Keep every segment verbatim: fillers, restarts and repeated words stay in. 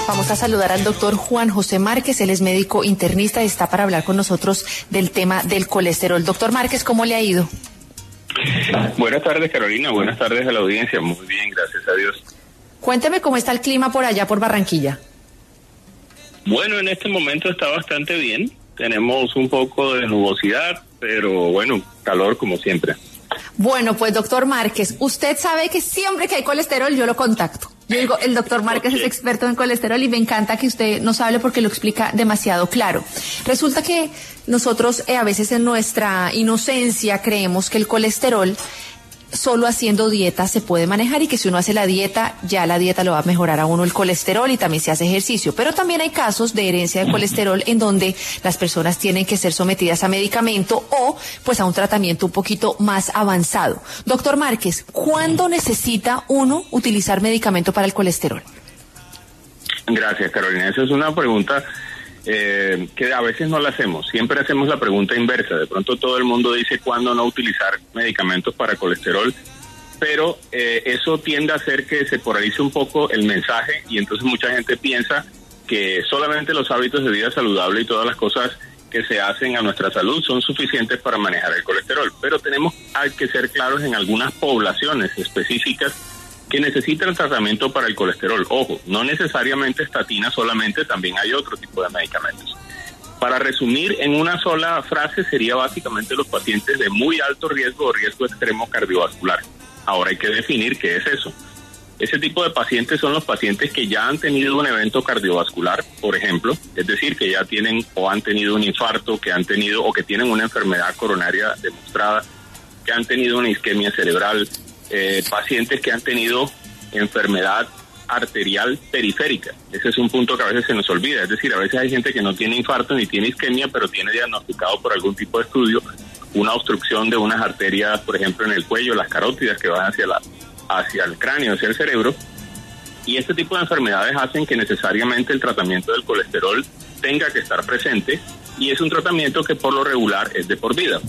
Vamos a saludar al doctor Juan José Márquez, él es médico internista y está para hablar con nosotros del tema del colesterol. Doctor Márquez, ¿cómo le ha ido? Buenas tardes, Carolina, buenas tardes a la audiencia, muy bien, gracias a Dios. Cuénteme cómo está el clima por allá, por Barranquilla. Bueno, en este momento está bastante bien, tenemos un poco de nubosidad, pero bueno, calor como siempre. Bueno, pues doctor Márquez, usted sabe que siempre que hay colesterol yo lo contacto. Yo digo, el doctor Márquez okay. es experto en colesterol y me encanta que usted nos hable porque lo explica demasiado claro. Resulta que nosotros eh, a veces en nuestra inocencia creemos que el colesterol solo haciendo dieta se puede manejar y que si uno hace la dieta, ya la dieta lo va a mejorar a uno el colesterol y también se hace ejercicio. Pero también hay casos de herencia de colesterol en donde las personas tienen que ser sometidas a medicamento o pues a un tratamiento un poquito más avanzado. Doctor Márquez, ¿cuándo necesita uno utilizar medicamento para el colesterol? Gracias, Carolina. Esa es una pregunta Eh, que a veces no la hacemos, siempre hacemos la pregunta inversa. De pronto todo el mundo dice cuándo no utilizar medicamentos para colesterol, pero eh, eso tiende a hacer que se polarice un poco el mensaje y entonces mucha gente piensa que solamente los hábitos de vida saludable y todas las cosas que se hacen a nuestra salud son suficientes para manejar el colesterol, pero tenemos hay que ser claros en algunas poblaciones específicas que necesitan tratamiento para el colesterol. Ojo, no necesariamente estatina solamente, también hay otro tipo de medicamentos. Para resumir en una sola frase, sería básicamente los pacientes de muy alto riesgo o riesgo extremo cardiovascular. Ahora hay que definir qué es eso. Ese tipo de pacientes son los pacientes que ya han tenido un evento cardiovascular, por ejemplo, es decir, que ya tienen o han tenido un infarto, que han tenido o que tienen una enfermedad coronaria demostrada, que han tenido una isquemia cerebral, Eh, pacientes que han tenido enfermedad arterial periférica. Ese es un punto que a veces se nos olvida, es decir, a veces hay gente que no tiene infarto ni tiene isquemia, pero tiene diagnosticado por algún tipo de estudio una obstrucción de unas arterias, por ejemplo, en el cuello, las carótidas que van hacia la hacia el cráneo, hacia el cerebro, y este tipo de enfermedades hacen que necesariamente el tratamiento del colesterol tenga que estar presente, y es un tratamiento que por lo regular es de por vida.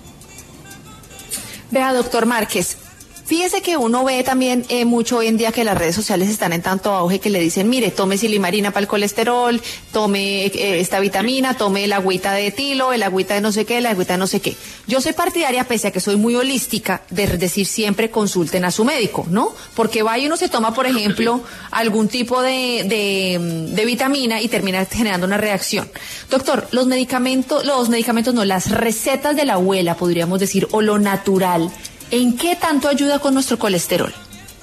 Vea, doctor Márquez, fíjese que uno ve también eh, mucho hoy en día que las redes sociales están en tanto auge que le dicen, mire, tome silimarina para el colesterol, tome eh, esta vitamina, tome el agüita de etilo, el agüita de no sé qué, el agüita de no sé qué. Yo soy partidaria, pese a que soy muy holística, de decir siempre consulten a su médico, ¿no? Porque va y uno se toma, por ejemplo, algún tipo de, de, de vitamina y termina generando una reacción. Doctor, los medicamentos, los medicamentos no, las recetas de la abuela, podríamos decir, o lo natural, ¿en qué tanto ayuda con nuestro colesterol?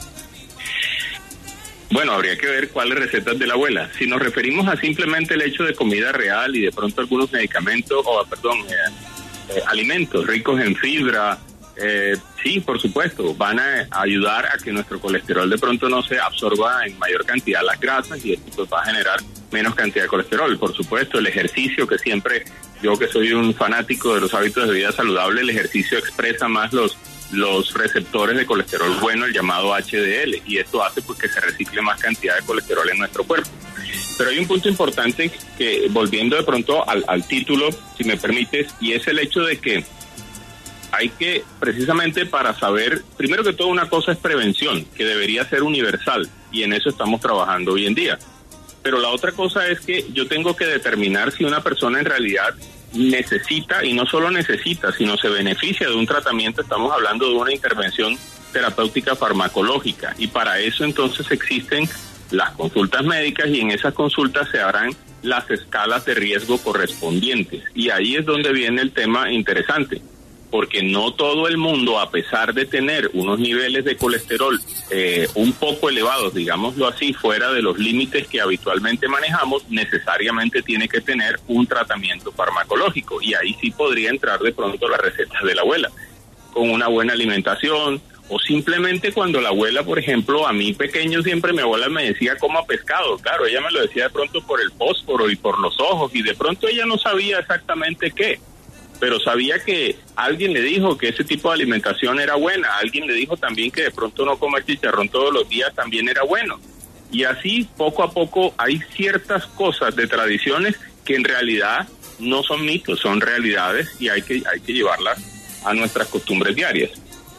Bueno, habría que ver cuáles recetas de la abuela. Si nos referimos a simplemente el hecho de comida real y de pronto algunos medicamentos, o perdón, eh, eh, alimentos ricos en fibra, eh, sí, por supuesto, van a ayudar a que nuestro colesterol de pronto no se absorba en mayor cantidad las grasas y esto pues va a generar menos cantidad de colesterol. Por supuesto, el ejercicio, que siempre, yo que soy un fanático de los hábitos de vida saludable, el ejercicio expresa más los los receptores de colesterol bueno, el llamado H D L, y esto hace pues que se recicle más cantidad de colesterol en nuestro cuerpo. Pero hay un punto importante que, volviendo de pronto al, al título, si me permites, y es el hecho de que hay que, precisamente para saber, primero que todo una cosa es prevención, que debería ser universal, y en eso estamos trabajando hoy en día. Pero la otra cosa es que yo tengo que determinar si una persona en realidad necesita, y no solo necesita, sino se beneficia de un tratamiento. Estamos hablando de una intervención terapéutica farmacológica, y para eso entonces existen las consultas médicas, y en esas consultas se harán las escalas de riesgo correspondientes, y ahí es donde viene el tema interesante, porque no todo el mundo, a pesar de tener unos niveles de colesterol eh, un poco elevados, digámoslo así, fuera de los límites que habitualmente manejamos, necesariamente tiene que tener un tratamiento farmacológico, y ahí sí podría entrar de pronto las recetas de la abuela, con una buena alimentación, o simplemente cuando la abuela, por ejemplo, a mí pequeño siempre mi abuela me decía coma pescado, claro, ella me lo decía de pronto por el fósforo y por los ojos, y de pronto ella no sabía exactamente qué, pero sabía que alguien le dijo que ese tipo de alimentación era buena, alguien le dijo también que de pronto no comer chicharrón todos los días también era bueno, y así poco a poco hay ciertas cosas de tradiciones que en realidad no son mitos, son realidades, y hay que, hay que llevarlas a nuestras costumbres diarias.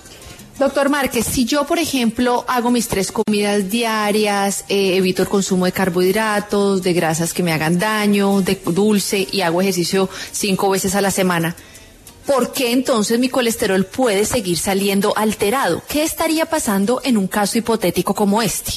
Doctor Márquez, si yo, por ejemplo, hago mis tres comidas diarias, eh, evito el consumo de carbohidratos, de grasas que me hagan daño, de dulce, y hago ejercicio cinco veces a la semana, ¿por qué entonces mi colesterol puede seguir saliendo alterado? ¿Qué estaría pasando en un caso hipotético como este?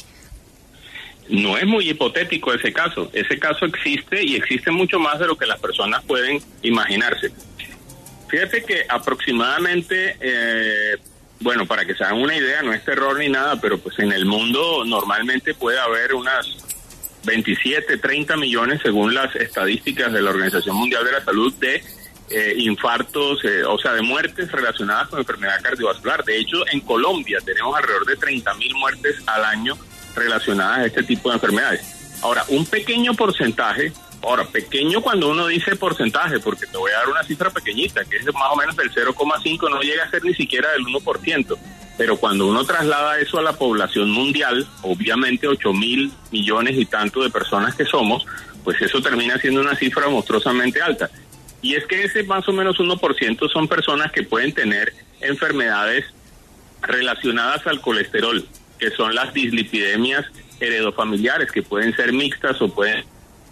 No es muy hipotético ese caso. Ese caso existe y existe mucho más de lo que las personas pueden imaginarse. Fíjate que aproximadamente, eh, bueno, para que se hagan una idea, no es terror ni nada, pero pues en el mundo normalmente puede haber unas veintisiete, treinta millones, según las estadísticas de la Organización Mundial de la Salud, de eh, infartos, eh, o sea, de muertes relacionadas con enfermedad cardiovascular. De hecho, en Colombia tenemos alrededor de treinta mil muertes al año relacionadas a este tipo de enfermedades. Ahora, un pequeño porcentaje, ahora, pequeño cuando uno dice porcentaje, porque te voy a dar una cifra pequeñita, que es de más o menos del cero coma cinco, no llega a ser ni siquiera del uno por ciento, pero cuando uno traslada eso a la población mundial, obviamente ocho mil millones y tanto de personas que somos, pues eso termina siendo una cifra monstruosamente alta. Y es que ese más o menos uno por ciento son personas que pueden tener enfermedades relacionadas al colesterol, que son las dislipidemias heredofamiliares, que pueden ser mixtas o pueden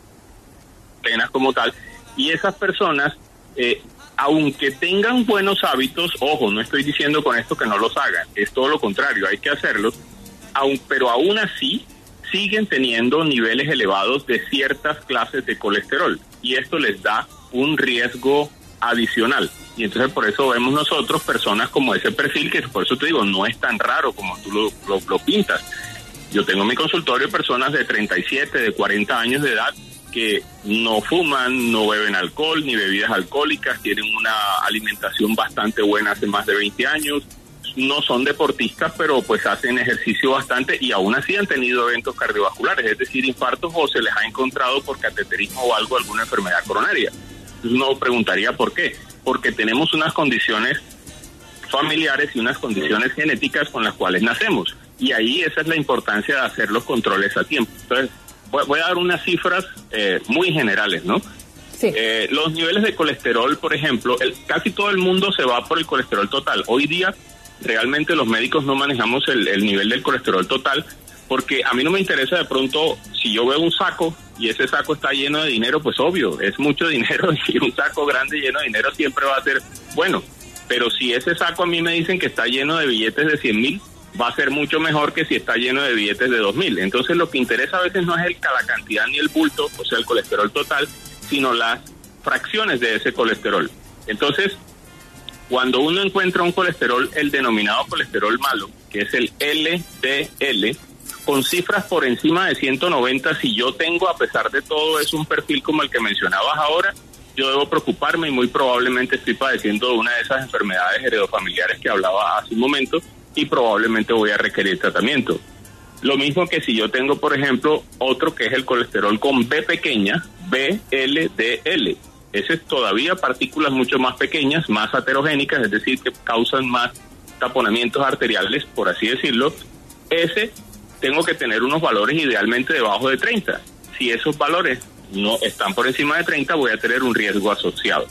penas como tal, y esas personas, eh, aunque tengan buenos hábitos, ojo, no estoy diciendo con esto que no los hagan, es todo lo contrario, hay que hacerlos, aun, pero aún así siguen teniendo niveles elevados de ciertas clases de colesterol, y esto les da un riesgo adicional. Y entonces por eso vemos nosotros personas como ese perfil, que por eso te digo, no es tan raro como tú lo, lo, lo pintas. Yo tengo en mi consultorio personas de treinta y siete, de cuarenta años de edad que no fuman, no beben alcohol ni bebidas alcohólicas, tienen una alimentación bastante buena hace más de veinte años, no son deportistas, pero pues hacen ejercicio bastante y aún así han tenido eventos cardiovasculares, es decir, infartos, o se les ha encontrado por cateterismo o algo, alguna enfermedad coronaria. Entonces uno preguntaría por qué. Porque tenemos unas condiciones familiares y unas condiciones genéticas con las cuales nacemos. Y ahí esa es la importancia de hacer los controles a tiempo. Entonces, voy, voy a dar unas cifras eh, muy generales, ¿no? Sí. Eh, los niveles de colesterol, por ejemplo, el, casi todo el mundo se va por el colesterol total. Hoy día, realmente los médicos no manejamos el, el nivel del colesterol total, porque a mí no me interesa de pronto, si yo veo un saco y ese saco está lleno de dinero, pues obvio, es mucho dinero y un saco grande lleno de dinero siempre va a ser bueno. Pero si ese saco a mí me dicen que está lleno de billetes de cien mil, va a ser mucho mejor que si está lleno de billetes de dos mil. Entonces lo que interesa a veces no es el, la cantidad ni el bulto, o sea, el colesterol total, sino las fracciones de ese colesterol. Entonces, cuando uno encuentra un colesterol, el denominado colesterol malo, que es el L D L, con cifras por encima de ciento noventa, si yo tengo, a pesar de todo, es un perfil como el que mencionabas ahora, yo debo preocuparme y muy probablemente estoy padeciendo de una de esas enfermedades heredofamiliares que hablaba hace un momento y probablemente voy a requerir tratamiento. Lo mismo que si yo tengo, por ejemplo, otro que es el colesterol con B pequeña, B L D L. Ese es todavía partículas mucho más pequeñas, más aterogénicas, es decir, que causan más taponamientos arteriales, por así decirlo. Ese tengo que tener unos valores idealmente debajo de treinta. Si esos valores no están por encima de treinta, voy a tener un riesgo asociado.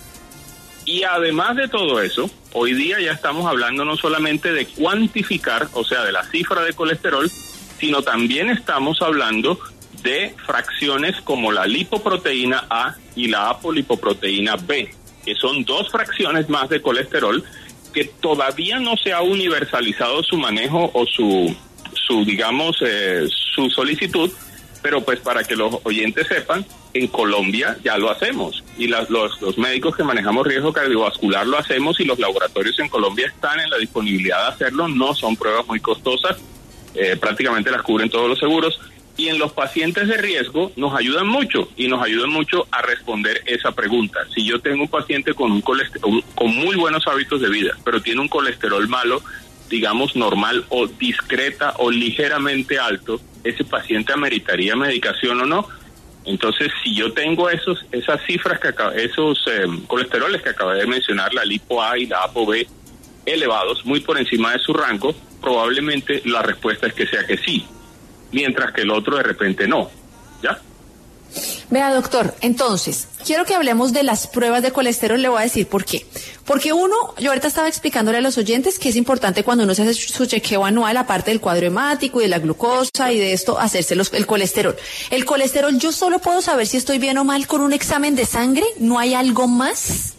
Y además de todo eso, hoy día ya estamos hablando no solamente de cuantificar, o sea, de la cifra de colesterol, sino también estamos hablando de fracciones como la lipoproteína A y la apolipoproteína B, que son dos fracciones más de colesterol que todavía no se ha universalizado su manejo o su su digamos eh, su solicitud, pero pues para que los oyentes sepan, en Colombia ya lo hacemos y las, los, los médicos que manejamos riesgo cardiovascular lo hacemos y los laboratorios en Colombia están en la disponibilidad de hacerlo. No son pruebas muy costosas, eh, prácticamente las cubren todos los seguros, y en los pacientes de riesgo nos ayudan mucho y nos ayudan mucho a responder esa pregunta. Si yo tengo un paciente con un colesterol, con muy buenos hábitos de vida, pero tiene un colesterol malo, digamos normal o discreta o ligeramente alto, ese paciente ameritaría medicación o no. Entonces, si yo tengo esos esas cifras que acabo, esos eh, colesteroles que acabé de mencionar, la lipo A y la apo B elevados, muy por encima de su rango, probablemente la respuesta es que sea que sí, mientras que el otro de repente no, ¿ya? Vea, doctor, entonces, quiero que hablemos de las pruebas de colesterol, le voy a decir por qué. Porque uno, yo ahorita estaba explicándole a los oyentes que es importante cuando uno se hace su chequeo anual, aparte del cuadro hemático y de la glucosa y de esto, hacerse los, el colesterol. El colesterol, ¿yo solo puedo saber si estoy bien o mal con un examen de sangre? ¿No hay algo más?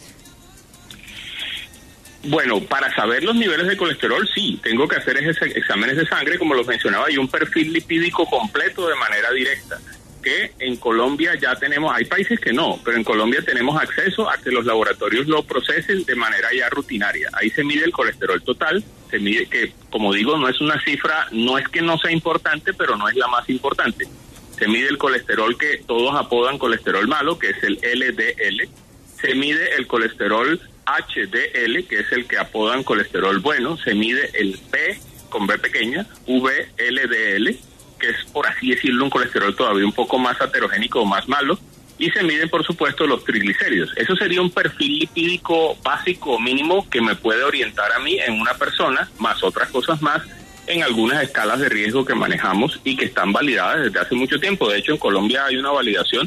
Bueno, para saber los niveles de colesterol, sí, tengo que hacer esos exámenes de sangre, como los mencionaba, y un perfil lipídico completo de manera directa, que en Colombia ya tenemos, hay países que no, pero en Colombia tenemos acceso a que los laboratorios lo procesen de manera ya rutinaria. Ahí se mide el colesterol total, se mide que, como digo, no es una cifra, no es que no sea importante, pero no es la más importante. Se mide el colesterol que todos apodan colesterol malo, que es el L D L, se mide el colesterol H D L, que es el que apodan colesterol bueno, se mide el P con B pequeña, V L D L, que es, por así decirlo, un colesterol todavía un poco más aterogénico o más malo, y se miden, por supuesto, los triglicéridos. Eso sería un perfil lipídico básico o mínimo que me puede orientar a mí en una persona, más otras cosas más, en algunas escalas de riesgo que manejamos y que están validadas desde hace mucho tiempo. De hecho, en Colombia hay una validación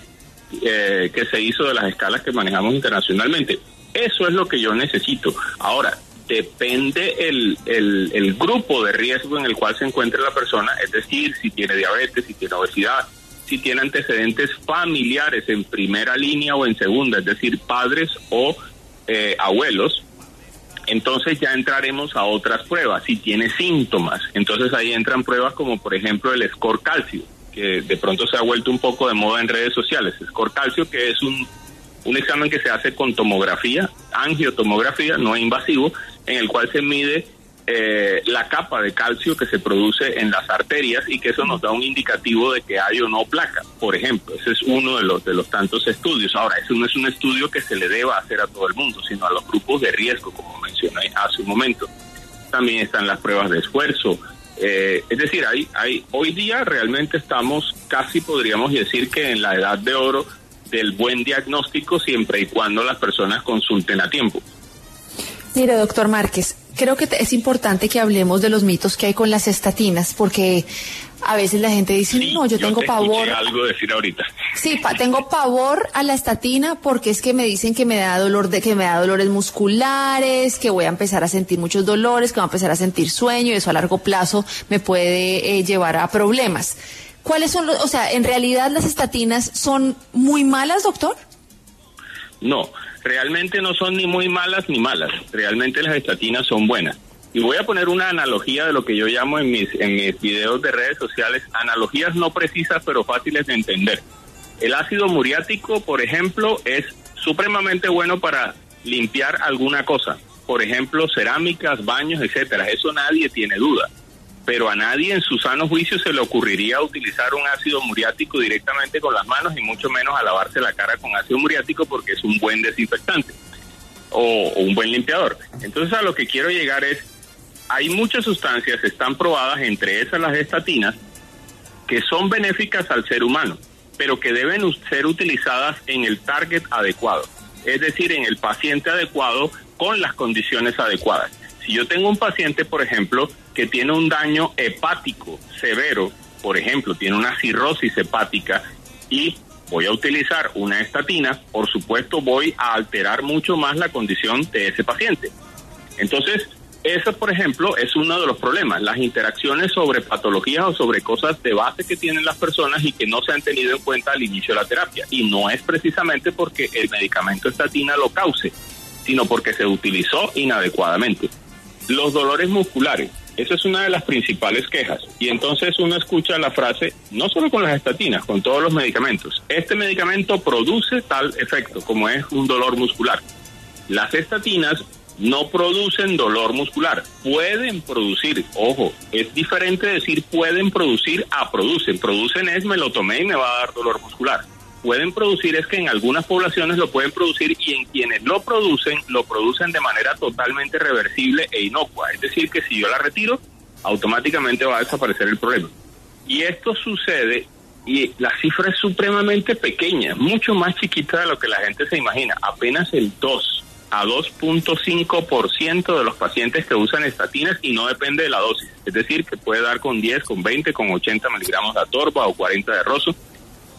eh, que se hizo de las escalas que manejamos internacionalmente. Eso es lo que yo necesito. Ahora, depende el, el, el grupo de riesgo en el cual se encuentre la persona, es decir, si tiene diabetes, si tiene obesidad, si tiene antecedentes familiares en primera línea o en segunda, es decir, padres o eh, abuelos, entonces ya entraremos a otras pruebas. Si tiene síntomas, entonces ahí entran pruebas como, por ejemplo, el score calcio, que de pronto se ha vuelto un poco de moda en redes sociales. Score calcio, que es un un examen que se hace con tomografía, angiotomografía, no invasivo, en el cual se mide eh, la capa de calcio que se produce en las arterias y que eso nos da un indicativo de que hay o no placa, por ejemplo. Ese es uno de los de los tantos estudios. Ahora, ese no es un estudio que se le deba hacer a todo el mundo, sino a los grupos de riesgo, como mencioné hace un momento. También están las pruebas de esfuerzo. Eh, es decir, hay, hay, hoy día realmente estamos casi, podríamos decir, que en la edad de oro del buen diagnóstico, siempre y cuando las personas consulten a tiempo. Mire, doctor Márquez, creo que es importante que hablemos de los mitos que hay con las estatinas, porque a veces la gente dice, sí, no, yo, yo tengo te pavor. algo decir ahorita. Sí, pa, tengo pavor a la estatina porque es que me dicen que me da dolor, de que me da dolores musculares, que voy a empezar a sentir muchos dolores, que voy a empezar a sentir sueño y eso a largo plazo me puede eh, llevar a problemas. ¿Cuáles son los, o sea, en realidad las estatinas son muy malas, doctor? No, realmente no son ni muy malas ni malas. Realmente las estatinas son buenas. Y voy a poner una analogía de lo que yo llamo en mis en mis videos de redes sociales, analogías no precisas pero fáciles de entender. El ácido muriático, por ejemplo, es supremamente bueno para limpiar alguna cosa. Por ejemplo, cerámicas, baños, etcétera. Eso nadie tiene duda. Pero a nadie en su sano juicio se le ocurriría utilizar un ácido muriático directamente con las manos y mucho menos a lavarse la cara con ácido muriático porque es un buen desinfectante o, o un buen limpiador. Entonces a lo que quiero llegar es, hay muchas sustancias, están probadas, entre esas las estatinas, que son benéficas al ser humano, pero que deben ser utilizadas en el target adecuado, es decir, en el paciente adecuado con las condiciones adecuadas. Si yo tengo un paciente, por ejemplo, que tiene un daño hepático severo, por ejemplo, tiene una cirrosis hepática y voy a utilizar una estatina, por supuesto voy a alterar mucho más la condición de ese paciente. Entonces, eso, por ejemplo, es uno de los problemas, las interacciones sobre patologías o sobre cosas de base que tienen las personas y que no se han tenido en cuenta al inicio de la terapia. Y no es precisamente porque el medicamento estatina lo cause, sino porque se utilizó inadecuadamente. Los dolores musculares, esa es una de las principales quejas. Y entonces uno escucha la frase, no solo con las estatinas, con todos los medicamentos, este medicamento produce tal efecto, como es un dolor muscular. Las estatinas no producen dolor muscular, pueden producir, ojo, es diferente decir pueden producir a producen. Producen es me lo tomé y me va a dar dolor muscular. Pueden producir es que en algunas poblaciones lo pueden producir y en quienes lo producen, lo producen de manera totalmente reversible e inocua. Es decir, que si yo la retiro, automáticamente va a desaparecer el problema. Y esto sucede, y la cifra es supremamente pequeña, mucho más chiquita de lo que la gente se imagina. Apenas el dos a dos punto cinco por ciento de los pacientes que usan estatinas y no depende de la dosis. Es decir, que puede dar con diez, con veinte, con ochenta miligramos de atorva o cuarenta de roso.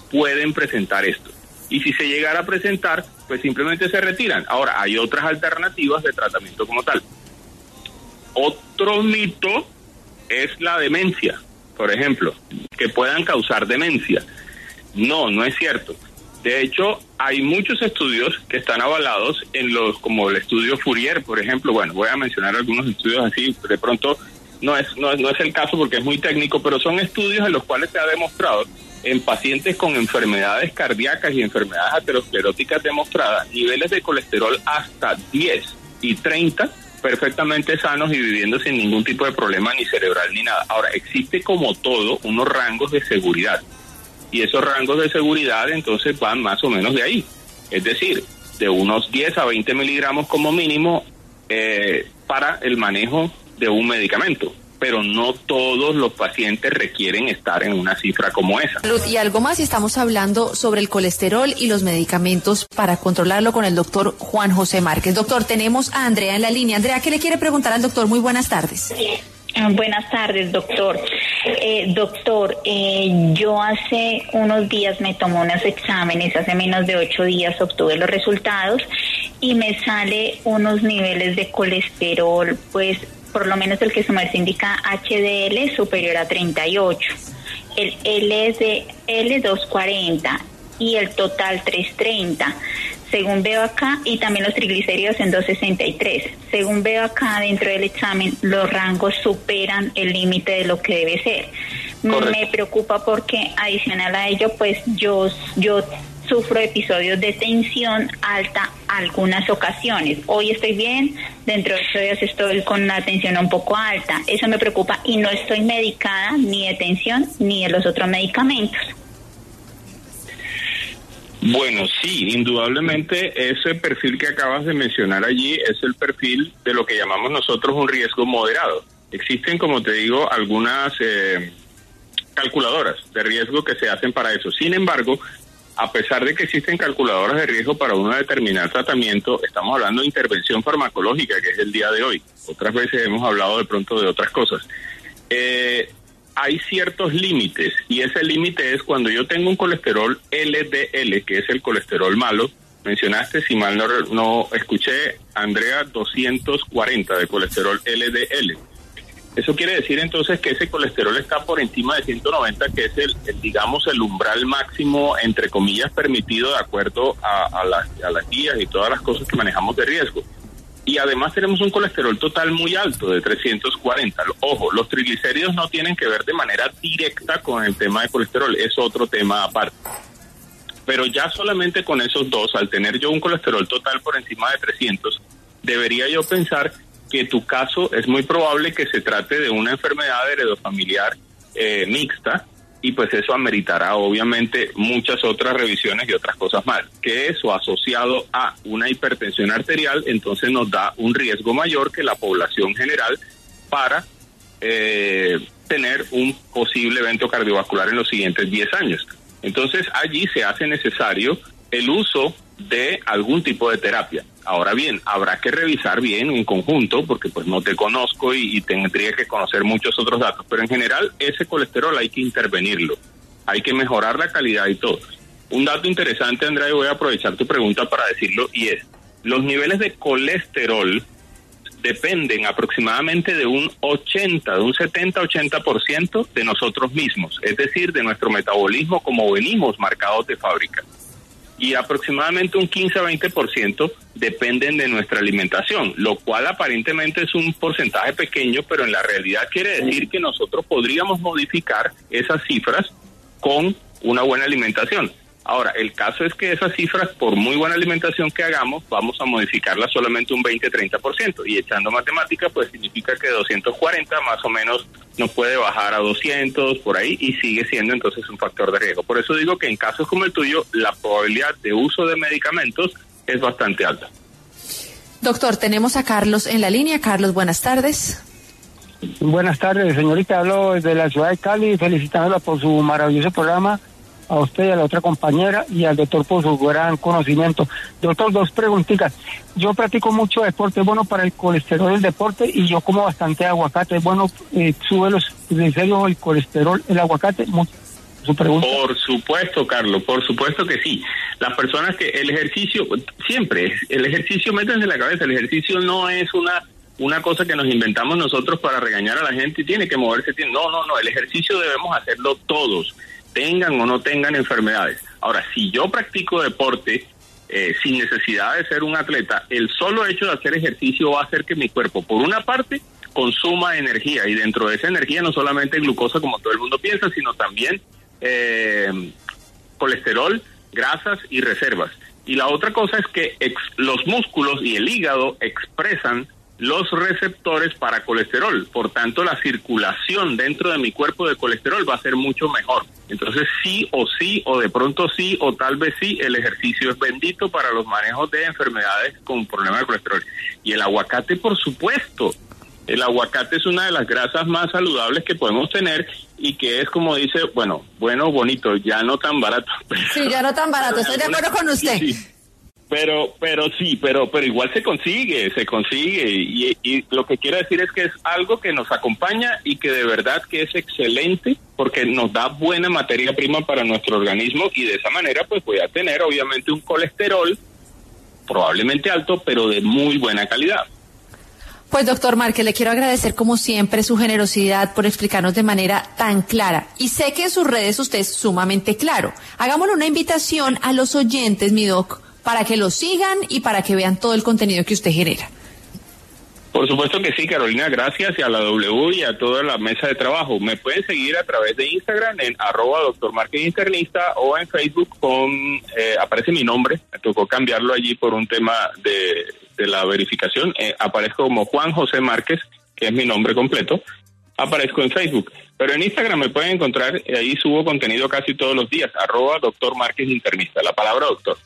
pueden presentar esto. Y si se llegara a presentar, pues simplemente se retiran. Ahora, hay otras alternativas de tratamiento como tal. Otro mito es la demencia, por ejemplo, que puedan causar demencia. No, no es cierto. De hecho, hay muchos estudios que están avalados en los, como el estudio Fourier, por ejemplo. Bueno, voy a mencionar algunos estudios así, de pronto no es, no es, no es el caso porque es muy técnico, pero son estudios en los cuales se ha demostrado en pacientes con enfermedades cardíacas y enfermedades ateroscleróticas demostradas, niveles de colesterol hasta diez y treinta, perfectamente sanos y viviendo sin ningún tipo de problema ni cerebral ni nada. Ahora, existe como todo unos rangos de seguridad, y esos rangos de seguridad entonces van más o menos de ahí, es decir, de unos diez a veinte miligramos como mínimo eh, para el manejo de un medicamento. Pero no todos los pacientes requieren estar en una cifra como esa. Y algo más, y estamos hablando sobre el colesterol y los medicamentos para controlarlo con el doctor Juan José Márquez. Doctor, tenemos a Andrea en la línea. Andrea, ¿qué le quiere preguntar al doctor? Muy buenas tardes. Buenas tardes, doctor. Eh, doctor, eh, yo hace unos días me tomé unos exámenes, hace menos de ocho días obtuve los resultados y me sale unos niveles de colesterol, pues por lo menos el que su merced indica H D L superior a treinta y ocho, el L D L doscientos cuarenta y el total trescientos treinta. Según veo acá, y también los triglicéridos en doscientos sesenta y tres. Según veo acá dentro del examen, los rangos superan el límite de lo que debe ser. Correcto. Me preocupa porque adicional a ello, pues yo yo sufro episodios de tensión alta algunas ocasiones. Hoy estoy bien, dentro de ocho días estoy con una tensión un poco alta. Eso me preocupa y no estoy medicada ni de tensión ni de los otros medicamentos. Bueno, sí, indudablemente ese perfil que acabas de mencionar allí es el perfil de lo que llamamos nosotros un riesgo moderado. Existen, como te digo, algunas eh, calculadoras de riesgo que se hacen para eso. Sin embargo, a pesar de que existen calculadoras de riesgo para uno determinar tratamiento, estamos hablando de intervención farmacológica, que es el día de hoy. Otras veces hemos hablado de pronto de otras cosas. Eh... Hay ciertos límites, y ese límite es cuando yo tengo un colesterol L D L, que es el colesterol malo. Mencionaste, si mal no, no escuché, Andrea, doscientos cuarenta de colesterol L D L. Eso quiere decir entonces que ese colesterol está por encima de ciento noventa, que es el, el digamos, el umbral máximo, entre comillas, permitido de acuerdo a, a, las, a las guías y todas las cosas que manejamos de riesgo. Y además tenemos un colesterol total muy alto, de trescientos cuarenta. Ojo, los triglicéridos no tienen que ver de manera directa con el tema de colesterol, es otro tema aparte. Pero ya solamente con esos dos, al tener yo un colesterol total por encima de trescientos, debería yo pensar que tu caso es muy probable que se trate de una enfermedad heredofamiliar eh, mixta, y pues eso ameritará obviamente muchas otras revisiones y otras cosas más. Que eso asociado a una hipertensión arterial, entonces nos da un riesgo mayor que la población general para eh, tener un posible evento cardiovascular en los siguientes diez años. Entonces allí se hace necesario el uso de algún tipo de terapia. Ahora bien, habrá que revisar bien en conjunto, porque pues no te conozco y, y tendría que conocer muchos otros datos, pero en general ese colesterol hay que intervenirlo, hay que mejorar la calidad y todo. Un dato interesante, Andrea, y voy a aprovechar tu pregunta para decirlo, y es, los niveles de colesterol dependen aproximadamente de un ochenta, de un setenta a ochenta por ciento de nosotros mismos, es decir, de nuestro metabolismo como venimos marcados de fábrica. Y aproximadamente un quince a veinte por ciento dependen de nuestra alimentación, lo cual aparentemente es un porcentaje pequeño, pero en la realidad quiere decir que nosotros podríamos modificar esas cifras con una buena alimentación. Ahora, el caso es que esas cifras, por muy buena alimentación que hagamos, vamos a modificarlas solamente un veinte a treinta por ciento. Y echando matemática, pues significa que doscientos cuarenta más o menos nos puede bajar a doscientos, por ahí, y sigue siendo entonces un factor de riesgo. Por eso digo que en casos como el tuyo, la probabilidad de uso de medicamentos es bastante alta. Doctor, tenemos a Carlos en la línea. Carlos, buenas tardes. Buenas tardes, señorita. Hablo desde la ciudad de Cali, felicitándola por su maravilloso programa, a usted y a la otra compañera y al doctor por su gran conocimiento. Doctor, dos preguntitas. Yo practico mucho deporte, es bueno para el colesterol el deporte, y yo como bastante aguacate, es bueno, eh, sube los triglicéridos, el colesterol, el aguacate. su pregunta. Por supuesto, Carlos, por supuesto que sí. Las personas que el ejercicio, siempre, el ejercicio, métanse en la cabeza, el ejercicio no es una una cosa que nos inventamos nosotros para regañar a la gente y tiene que moverse. Tiene, no, no, no, el ejercicio debemos hacerlo todos, tengan o no tengan enfermedades. Ahora, si yo practico deporte eh, sin necesidad de ser un atleta, el solo hecho de hacer ejercicio va a hacer que mi cuerpo, por una parte, consuma energía, y dentro de esa energía no solamente glucosa como todo el mundo piensa, sino también eh, colesterol, grasas y reservas. Y la otra cosa es que ex, los músculos y el hígado expresan los receptores para colesterol, por tanto la circulación dentro de mi cuerpo de colesterol va a ser mucho mejor. Entonces sí o sí, o de pronto sí, o tal vez sí, el ejercicio es bendito para los manejos de enfermedades con problemas de colesterol. Y el aguacate, por supuesto, el aguacate es una de las grasas más saludables que podemos tener y que es, como dice, bueno, bueno, bonito, ya no tan barato. Sí, ya no tan barato, estoy de acuerdo con usted. Sí, sí. Pero, pero sí, pero, pero igual se consigue, se consigue y, y lo que quiero decir es que es algo que nos acompaña y que de verdad que es excelente porque nos da buena materia prima para nuestro organismo y de esa manera pues voy a tener obviamente un colesterol probablemente alto pero de muy buena calidad. Pues doctor Márquez, le quiero agradecer como siempre su generosidad por explicarnos de manera tan clara. Y sé que en sus redes usted es sumamente claro. Hagámosle una invitación a los oyentes, mi doc, para que lo sigan y para que vean todo el contenido que usted genera. Por supuesto que sí, Carolina, gracias, y a la W y a toda la mesa de trabajo. Me pueden seguir a través de Instagram en arroba doctor Márquez Internista o en Facebook con, eh, aparece mi nombre, me tocó cambiarlo allí por un tema de, de la verificación, eh, aparezco como Juan José Márquez, que es mi nombre completo, aparezco en Facebook. Pero en Instagram me pueden encontrar, ahí subo contenido casi todos los días, arroba doctor Márquez Internista, la palabra doctor.